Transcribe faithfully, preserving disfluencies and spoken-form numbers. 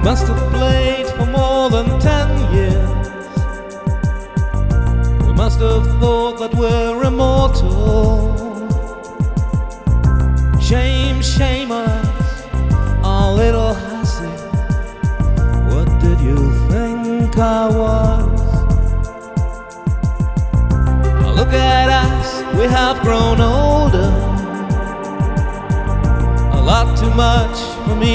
must have played for more than ten years. We must have thought that we're immortal. Shame, shame on us, our little hussy. What did you think I was? Now look at us, we have grown older. A lot too much for me